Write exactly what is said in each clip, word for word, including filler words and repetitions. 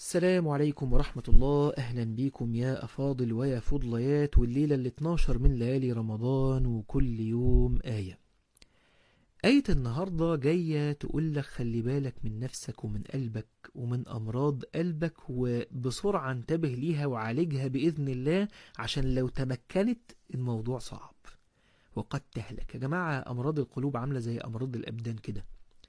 السلام عليكم ورحمة الله. أهلا بيكم يا أفاضل ويا فضليات، والليلة اللي اتناشر من ليالي رمضان وكل يوم آية. آية النهاردة جاية تقولك خلي بالك من نفسك ومن قلبك ومن أمراض قلبك، وبسرعة انتبه ليها وعالجها بإذن الله، عشان لو تمكنت الموضوع صعب وقد تهلك. يا جماعة، أمراض القلوب عاملة زي أمراض الأبدان كده.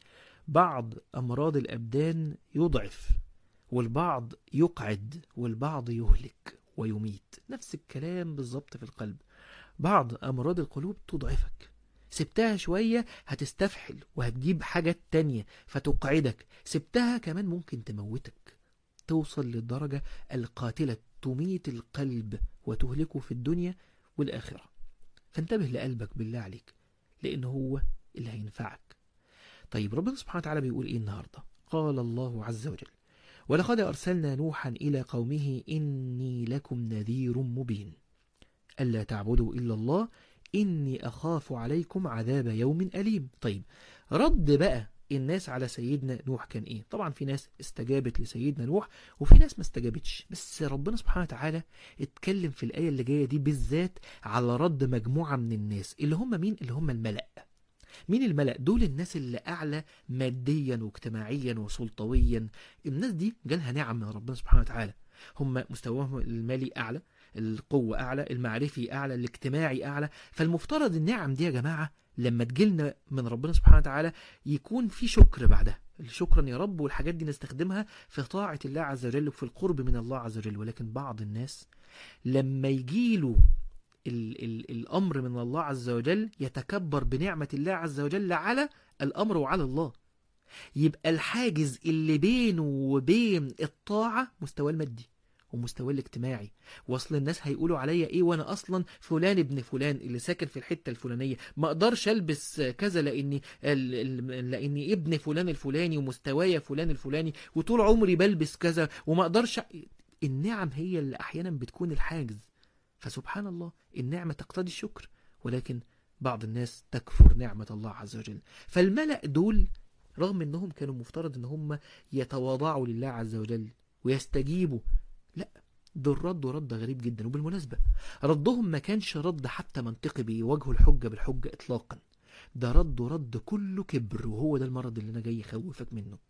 بعض أمراض الأبدان يضعف، والبعض يقعد، والبعض يهلك ويميت. نفس الكلام بالظبط في القلب. بعض أمراض القلوب تضعفك، سبتها شوية هتستفحل وهتجيب حاجات تانية فتقعدك، سبتها كمان ممكن تموتك، توصل للدرجة القاتلة، تميت القلب وتهلكه في الدنيا والآخرة. فانتبه لقلبك بالله عليك، لأن هو اللي هينفعك. طيب، ربنا سبحانه وتعالى بيقول إيه النهاردة؟ قال الله عز وجل: ولقد أرسلنا نوحا إلى قومه إني لكم نذير مبين ألا تعبدوا إلا الله إني أخاف عليكم عذاب يوم أليم. طيب، رد بقى الناس على سيدنا نوح كان إيه؟ طبعا في ناس استجابت لسيدنا نوح وفي ناس ما استجابتش، بس ربنا سبحانه وتعالى اتكلم في الآية اللي جاية دي بالذات على رد مجموعة من الناس، اللي هم مين؟ اللي هم الملأ. مين الملأ دول؟ الناس اللي أعلى ماديا واجتماعيا وسلطويا. الناس دي جالها نعم من ربنا سبحانه وتعالى، هم مستواهم المالي أعلى، القوة أعلى، المعرفي أعلى، الاجتماعي أعلى. فالمفترض النعم دي يا جماعة لما تجيلنا من ربنا سبحانه وتعالى يكون في شكر بعدها، شكرا يا رب، والحاجات دي نستخدمها في طاعة الله عز وجل وفي القرب من الله عز وجل. ولكن بعض الناس لما يجيله ال ال الأمر من الله عز وجل يتكبر بنعمة الله عز وجل على الأمر وعلى الله، يبقى الحاجز اللي بينه وبين الطاعة مستوى المادي ومستوى الاجتماعي. وصل الناس هيقولوا عليا ايه وانا اصلا فلان ابن فلان اللي ساكن في الحتة الفلانية، ما اقدرش البس كذا لاني لاني ابن فلان الفلاني ومستوايا فلان الفلاني وطول عمري بلبس كذا وما اقدرش. النعم هي اللي احيانا بتكون الحاجز. فسبحان الله، النعمة تقتضي الشكر، ولكن بعض الناس تكفر نعمة الله عز وجل. فالملأ دول رغم انهم كانوا مفترض ان هم يتواضعوا لله عز وجل ويستجيبوا، لا، دول ردوا رد غريب جدا. وبالمناسبة ردهم ما كانش رد حتى منطقي بيواجهوا الحجة بالحجة اطلاقا، ده ردوا رد كله كبر. وهو ده المرض اللي انا جاي يخوفك منه،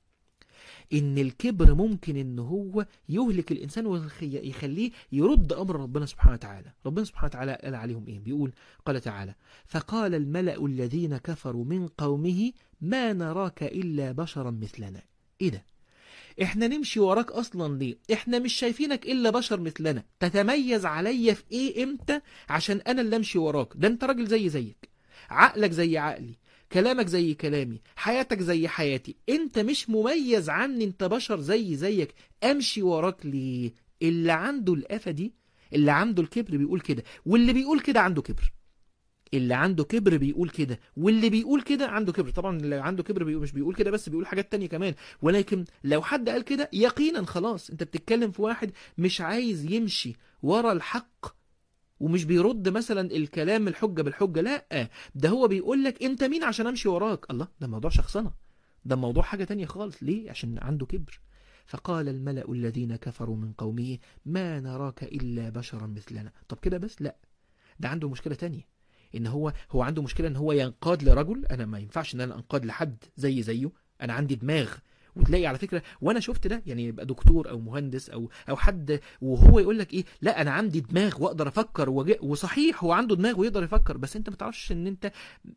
ان الكبر ممكن ان هو يهلك الانسان ويخليه يرد امر ربنا سبحانه وتعالى. ربنا سبحانه وتعالى قال عليهم ايه؟ بيقول: قال تعالى: فقال الملأ الذين كفروا من قومه ما نراك الا بشرا مثلنا. ايه ده؟ احنا نمشي وراك اصلا ليه؟ احنا مش شايفينك الا بشر مثلنا، تتميز عليا في ايه امتى عشان انا اللي امشي وراك؟ ده انت راجل زي زيك، عقلك زي عقلي، كلامك زي كلامي، حياتك زي حياتي، انت مش مميز عني، انت بشر زي زيك، امشي وراك ليه؟ اللي عنده الآفة دي، اللي عنده الكبر بيقول كده، واللي بيقول كده عنده كبر. اللي عنده كبر بيقول كده، واللي بيقول كده عنده كبر. طبعا اللي عنده كبر بيقول مش بيقول كده بس، بيقول حاجات تانية كمان. ولكن لو حد قال كده يقينا خلاص انت بتتكلم في واحد مش عايز يمشي ورا الحق ومش بيرد مثلا الكلام الحجة بالحجة، لا، ده هو بيقول لك انت مين عشان امشي وراك. الله، ده موضوع شخصنة، ده موضوع حاجة تانية خالص. ليه؟ عشان عنده كبر. فقال الملأ الذين كفروا من قومه ما نراك إلا بشرا مثلنا. طب كده بس؟ لا، ده عنده مشكلة تانية، ان هو هو عنده مشكلة ان هو ينقاد لرجل. انا ما ينفعش ان انا انقاد لحد زي زيه، انا عندي دماغ. وتلاقي على فكرة، وانا شفت ده، يعني يبقى دكتور او مهندس او او حد وهو يقول لك ايه، لا انا عندي دماغ واقدر افكر، وصحيح هو عنده دماغ ويقدر يفكر، بس انت ما تعرفش ان انت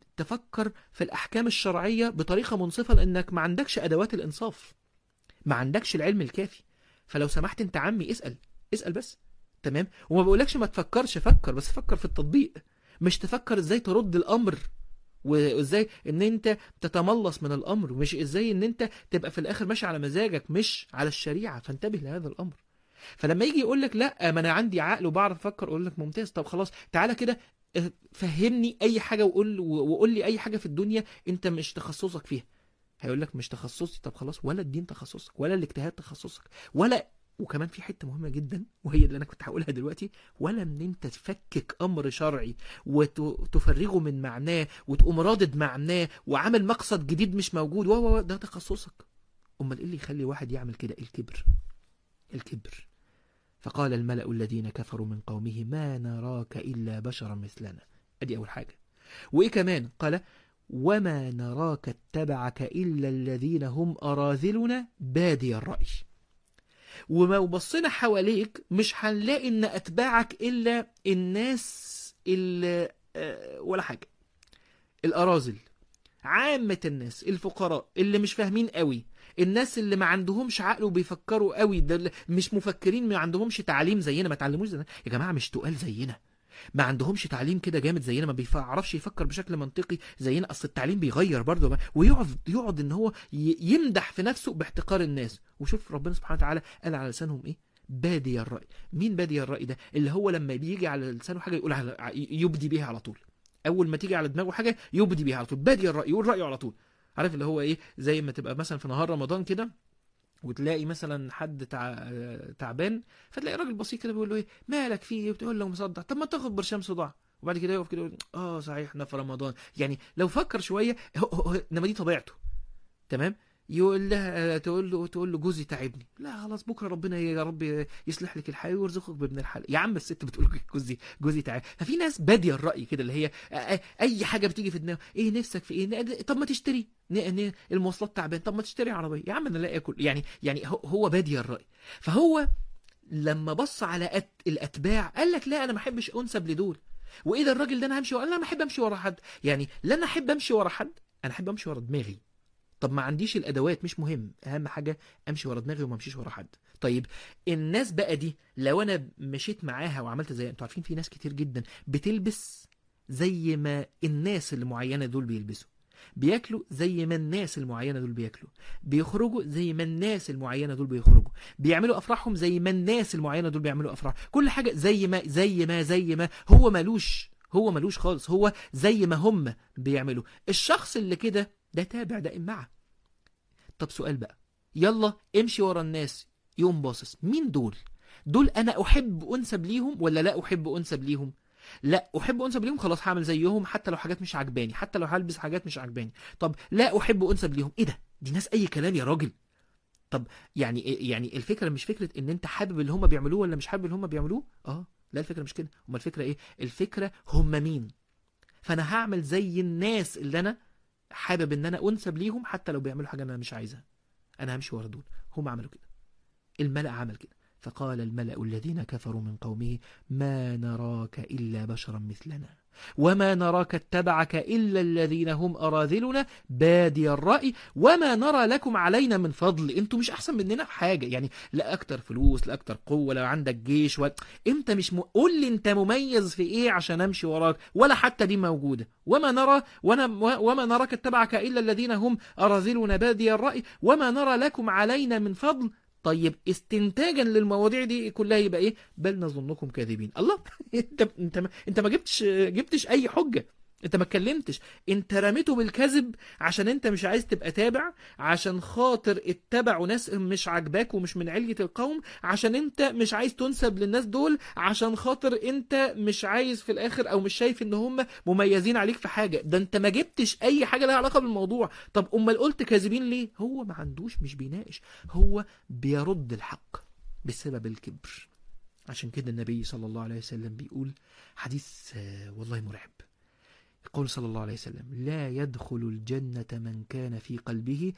تفكر في الاحكام الشرعية بطريقة منصفة، لانك ما عندكش ادوات الانصاف، ما عندكش العلم الكافي. فلو سمحت انت عمي اسأل، اسأل بس، تمام؟ وما بقولكش ما تفكرش، فكر، بس فكر في التطبيق، مش تفكر ازاي ترد الامر وازاي ان انت تتملص من الامر، ومش ازاي ان انت تبقى في الاخر ماشي على مزاجك مش على الشريعة. فانتبه لهذا الامر. فلما يجي يقول لك لا ما انا عندي عقل وبعرف افكر، اقول لك ممتاز، طب خلاص تعالى كده فهمني اي حاجة وقول وقول لي اي حاجة في الدنيا انت مش تخصصك فيها. هيقول لك مش تخصصي. طب خلاص، ولا الدين تخصصك ولا الاجتهاد تخصصك ولا، وكمان في حتة مهمة جدا وهي اللي أنا كنت هقولها دلوقتي، ولا إن أنت تفكك أمر شرعي وتفرغه من معناه وتقوم رادد معناه وعامل مقصد جديد مش موجود، وهو ده تخصصك. أمال إيه اللي يخلي واحد يعمل كده؟ الكبر. الكبر. فقال الملأ الذين كفروا من قومه ما نراك إلا بشرا مثلنا. أدي أول حاجة. وإيه كمان؟ قال وما نراك اتبعك إلا الذين هم أراذلنا بادي الرأي. وما بصينا حواليك مش هنلاقي إن أتباعك إلا الناس اللي أه ولا حاجة، الأراذل، عامة الناس، الفقراء اللي مش فاهمين قوي، الناس اللي ما عندهمش عقل وبيفكروا قوي، ده مش مفكرين، ما عندهمش تعليم زينا، ما تعلموش زينا يا جماعة، مش تقال زينا، ما عندهمش تعليم كده جامد زينا، ما بيعرفش يفكر بشكل منطقي زينا. اصل التعليم بيغير برضه، ويقعد يقعد ان هو يمدح في نفسه باحتقار الناس. وشوف ربنا سبحانه وتعالى قال على لسانهم ايه؟ بادي الرأي. مين بادي الرأي ده؟ اللي هو لما بيجي على لسانه حاجة يقول على يبدي بيها على طول، اول ما تيجي على دماغه حاجة يبدي بيها على طول، بادي الرأي، يقول رأيه على طول. عارف اللي هو ايه؟ زي ما تبقى مثلا في نهار رمضان كده وتلاقي مثلا حد تع... تعبان، فتلاقي راجل بسيط كده بيقول له ايه مالك فيه، بتقول له مصدع، طب ما تاخد برشام صداع، وبعد كده يقف كده يقول اه صحيح احنا في رمضان. يعني لو فكر شويه هو هو انما دي طبيعته، تمام. يقول لها تقول له تقول له جوزي تعبني، لا خلاص بكره ربنا يا رب يصلح لك الحال ويرزقك بابن الحلال. يا عم الست بتقول لك جوزي جوزي تعب. ففي ناس باديه الراي كده، اللي هي اي حاجه بتيجي في دماغه، ايه نفسك في ايه، طب ما تشتري المواصلات تعبان، طب ما تشتري عربيه يا عم انا لا اكل. يعني يعني هو بادي الراي. فهو لما بص على الاتباع قال لك لا انا ما احبش انسب لدول، واذا الراجل ده انا همشي ورا، انا ما احب امشي ورا حد. يعني لا انا احب امشي ورا حد، انا احب امشي ورا دماغي. طب ما عنديش الادوات مش مهم، اهم حاجه امشي ورا دماغي وما امشيش ورا حد. طيب الناس بقى دي لو انا مشيت معاها وعملت زي انتوا عارفين، في ناس كتير جدا بتلبس زي ما الناس اللي معينه دول بيلبسوا، بياكلوا زي ما الناس المعينه دول بياكلوا، بيخرجوا زي ما الناس المعينه دول بيخرجوا، بيعملوا افراحهم زي ما الناس المعينه دول بيعملوا افراح، كل حاجه زي ما زي ما زي ما هو ملوش هو ملوش خالص، هو زي ما هم بيعملوا. الشخص اللي كده ده تابع ده إمعة. طب سؤال بقى، يلا امشي ورا الناس، يوم باصص مين دول؟ دول انا احب انسب ليهم ولا لا احب انسب ليهم؟ لا احب انسب ليهم، خلاص هعمل زيهم حتى لو حاجات مش عجباني، حتى لو هلبس حاجات مش عجباني. طب لا احب انسب ليهم، ايه ده؟ دي ناس اي كلام يا راجل. طب يعني يعني الفكره مش فكره ان انت حابب اللي هم بيعملوه ولا مش حابب اللي هم بيعملوه، اه لا الفكره مش كده. امال الفكره ايه؟ الفكره هم مين. فانا هعمل زي الناس اللي انا حابب ان انا انسب ليهم حتى لو بيعملوا حاجه انا مش عايزها، انا همشي ورا دول. هم عملوا كده، الملأ عمل كده. فقال الملأ الذين كفروا من قومه ما نراك إلا بشرا مثلنا وما نراك اتبعك إلا الذين هم أراذلنا بادي الرأي وما نرى لكم علينا من فضل. انتوا مش أحسن مننا في حاجة، يعني لا أكتر فلوس لا أكتر قوة لا عندك جيش و... انت مش م... قول لي انت مميز في ايه عشان امشي وراك، ولا حتى دي موجودة. وما نرى ونا... وما نراك اتبعك إلا الذين هم أراذلنا بادي الرأي وما نرى لكم علينا من فضل. طيب استنتاجا للمواضيع دي كلها يبقى ايه؟ بل نظنكم كاذبين. الله انت انت ما انت ما جبتش جبتش اي حجه، انت ما اتكلمتش، انت رميته بالكذب عشان انت مش عايز تبقى تابع، عشان خاطر اتبعوا ناس مش عاجباك ومش من علية القوم، عشان انت مش عايز تنسب للناس دول، عشان خاطر انت مش عايز في الاخر او مش شايف ان هم مميزين عليك في حاجه. ده انت ما جبتش اي حاجه لها علاقه بالموضوع. طب امال قلت كاذبين ليه؟ هو ما عندوش، مش بيناقش، هو بيرد الحق بسبب الكبر. عشان كده النبي صلى الله عليه وسلم بيقول حديث والله مرعب، يقول صلى الله عليه وسلم لا يدخل الجنة من كان في قلبه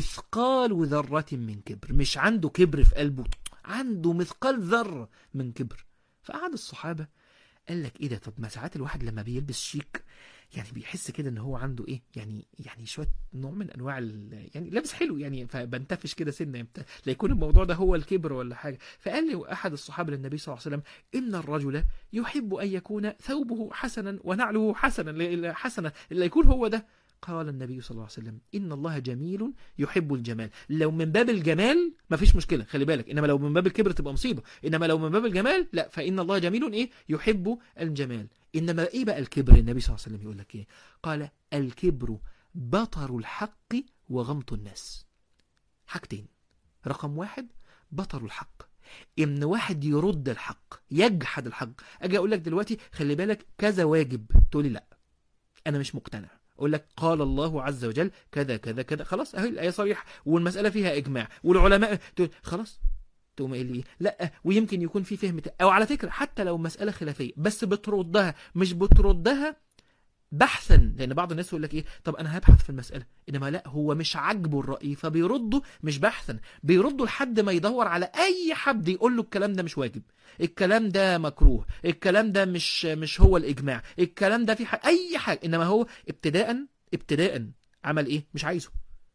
مثقال ذرة من كبر. مش عنده كبر في قلبه، عنده مثقال ذرة من كبر. فقعد الصحابة قال لك ايه ده؟ طب ما ساعات الواحد لما بيلبس شيك يعني بيحس كده ان هو عنده ايه، يعني يعني شويه نوع من انواع يعني لابس حلو، يعني فبنتفش كده سنه، لا يكون الموضوع ده هو الكبر ولا حاجه. فقال لي احد الصحابه للنبي صلى الله عليه وسلم ان الرجل يحب ان يكون ثوبه حسنا ونعله حسنا حسنا، لا يكون هو ده. قال النبي صلى الله عليه وسلم إن الله جميل يحب الجمال. لو من باب الجمال ما فيش مشكلة، خلي بالك، إنما لو من باب الكبر تبقى مصيبة. إنما لو من باب الجمال لا، فإن الله جميل إيه يحب الجمال. إنما إيه بقى الكبر؟ النبي صلى الله عليه وسلم يقول لك إيه؟ قال الكبر بطر الحق وغمط الناس. حاجتين، رقم واحد بطر الحق، إن واحد يرد الحق يجحد الحق. أجي أقول لك دلوقتي خلي بالك كذا واجب، تقولي لا أنا مش مقتنع، اقول لك قال الله عز وجل كذا كذا كذا، خلاص اهي الايه صريحه والمساله فيها اجماع والعلماء، خلاص تقوم قايل لي لا ويمكن يكون في فهم، او على فكره حتى لو مساله خلافيه بس بتردها، مش بتردها بحثا، لان بعض الناس يقول لك ايه طب انا هبحث في المساله، انما لا هو مش عاجبه الراي فبيرده مش بحثا، بيرده لحد ما يدور على اي حد يقول له الكلام ده مش واجب، الكلام ده مكروه، الكلام ده مش مش هو الاجماع، الكلام ده في حاجة اي حاجه، انما هو ابتداء ابتداء عمل ايه؟ مش عايزه،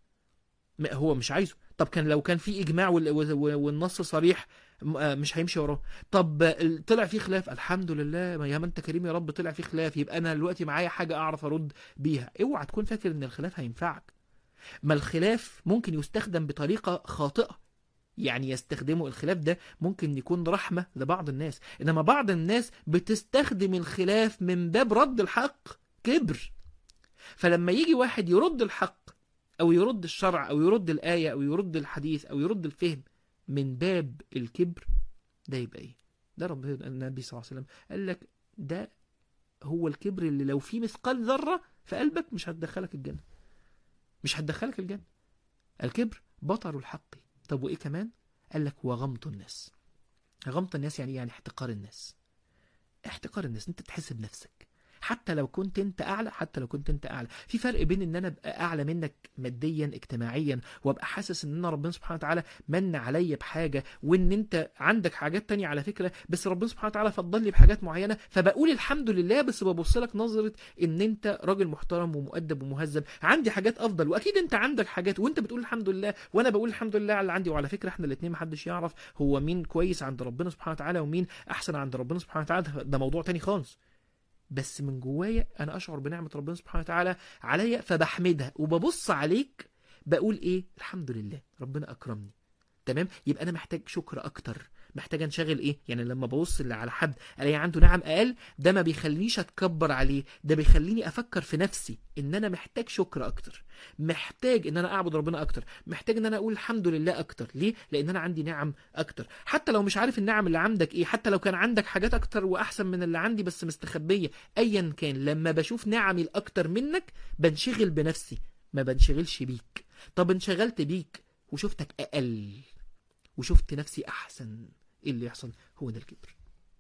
هو مش عايزه. طب كان لو كان في اجماع والنص صريح مش هيمشي وراه. طب طلع فيه خلاف، الحمد لله يا ما انت كريم يا رب طلع فيه خلاف، يبقى انا دلوقتي معايا حاجه اعرف ارد بيها. اوعى تكون فاكر ان الخلاف هينفعك، ما الخلاف ممكن يستخدم بطريقه خاطئه، يعني يستخدموا الخلاف ده ممكن يكون رحمه لبعض الناس، انما بعض الناس بتستخدم الخلاف من باب رد الحق، كبر. فلما يجي واحد يرد الحق او يرد الشرع او يرد الايه او يرد الحديث او يرد الفهم من باب الكبر، ده يبقى ايه؟ ده رب النبي صلى الله عليه وسلم قال لك ده هو الكبر اللي لو في مثقال ذره في قلبك مش هتدخلك الجنه، مش هتدخلك الجنه. الكبر بطر الحق. طب وايه كمان؟ قال لك وغمط الناس. غمط الناس يعني يعني احتقار الناس. احتقار الناس، انت تحس بنفسك حتى لو كنت انت اعلى، حتى لو كنت انت اعلى. في فرق بين ان انا ابقى اعلى منك ماديا اجتماعيا وابقى حاسس ان انا ربنا سبحانه وتعالى من عليا بحاجه، وان انت عندك حاجات تانية على فكره بس ربنا سبحانه وتعالى فضل لي بحاجات معينه، فبقول الحمد لله بس ببص لك نظره ان انت راجل محترم ومؤدب ومهذب، عندي حاجات افضل واكيد انت عندك حاجات وانت بتقول الحمد لله وانا بقول الحمد لله على اللي عندي. وعلى فكره احنا الاثنين محدش يعرف هو مين كويس عند ربنا سبحانه وتعالى ومين احسن عند ربنا سبحانه وتعالى، ده موضوع تاني خالص. بس من جوايا انا اشعر بنعمه ربنا سبحانه وتعالى عليا فبحمدها، وببص عليك بقول ايه؟ الحمد لله ربنا اكرمني. تمام؟ يبقى انا محتاج شكر اكتر، محتاج انشغل ايه؟ يعني لما ببص اللي على حد الاقي عنده نعم اقل، ده ما بيخلينيش اتكبر عليه، ده بيخليني افكر في نفسي ان انا محتاج شكر اكتر، محتاج ان انا اعبد ربنا اكتر، محتاج ان انا اقول الحمد لله اكتر. ليه؟ لان انا عندي نعم اكتر، حتى لو مش عارف النعم اللي عندك ايه، حتى لو كان عندك حاجات اكتر واحسن من اللي عندي بس مستخبيه، ايا كان لما بشوف نعمي الاكتر منك بنشغل بنفسي، ما بنشغلش بيك. طب انشغلت بيك وشفتك اقل وشفت نفسي احسن، ايه اللي يحصل؟ هو ده الكبر،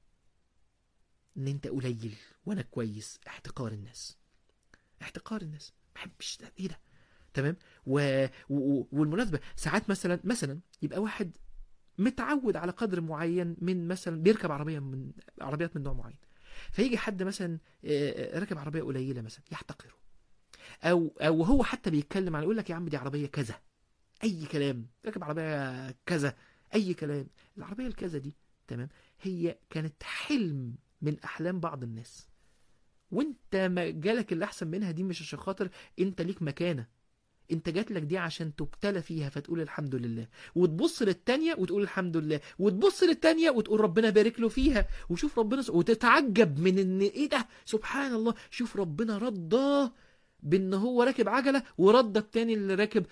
ان انت قليل وانا كويس. احتقار الناس، احتقار الناس، ما بحبش ده. ايه ده؟ تمام؟ و... و... والمناسبه ساعات مثلا مثلا يبقى واحد متعود على قدر معين من مثلا بيركب عربيه من عربيات من نوع معين، فيجي حد مثلا راكب عربيه قليله مثلا يحتقره، او او هو حتى بيتكلم عن يقول لك يا عم دي عربيه كذا، اي كلام، راكب عربيه كذا اي كلام. العربيه الكذا دي تمام هي كانت حلم من احلام بعض الناس، وانت ما جالك اللي احسن منها دي مش عشان خاطر انت ليك مكانه، انت جات لك دي عشان تبتلى فيها فتقول الحمد لله، وتبص للتانية وتقول الحمد لله، وتبص للتانية وتقول ربنا بارك له فيها، وشوف ربنا س... وتتعجب من ان ايه ده سبحان الله، شوف ربنا رضاه بان هو راكب عجله ورد التاني اللي راكب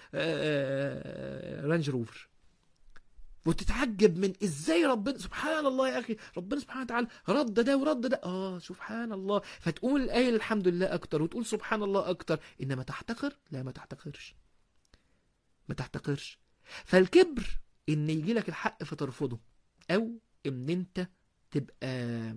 رانج روفر، وتتعجب من ازاي ربنا سبحان الله يا اخي ربنا سبحانه وتعالى رد ده ورد ده، اه سبحان الله. فتقول الايه الحمد لله اكتر وتقول سبحان الله اكتر، انما تحتقر؟ لا ما تحتقرش، ما تحتقرش. فالكبر ان يجي لك الحق فترفضه، او ان انت تبقى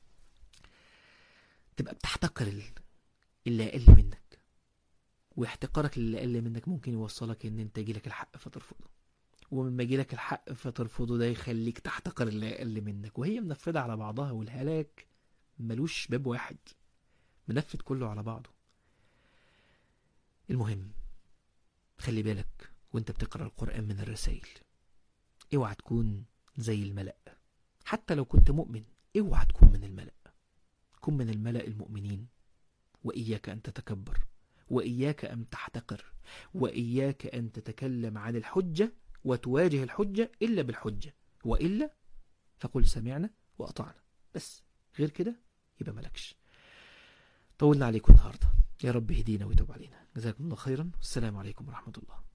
تبقى بتحتقر اللي اقل منك، واحتقارك للي اقل منك ممكن يوصلك ان انت يجي لك الحق فترفضه، ومما يجي لك الحق فترفضه ده يخليك تحتقر اللي اقل منك، وهي منفذة على بعضها، والهلاك ملوش باب واحد، منفذ كله على بعضه. المهم خلي بالك وانت بتقرأ القرآن من الرسائل، اوعى تكون زي الملأ، حتى لو كنت مؤمن اوعى تكون من الملأ، كن من الملأ المؤمنين. وإياك أن تتكبر، وإياك أن تحتقر، وإياك أن تتكلم عن الحجة وتواجه الحجة إلا بالحجة، وإلا فقل سمعنا وأطعنا بس، غير كده يبقى ملكش. طولنا عليكم النهاردة، يا رب يهدينا ويتوب علينا. جزاكم الله خيرا، والسلام عليكم ورحمة الله.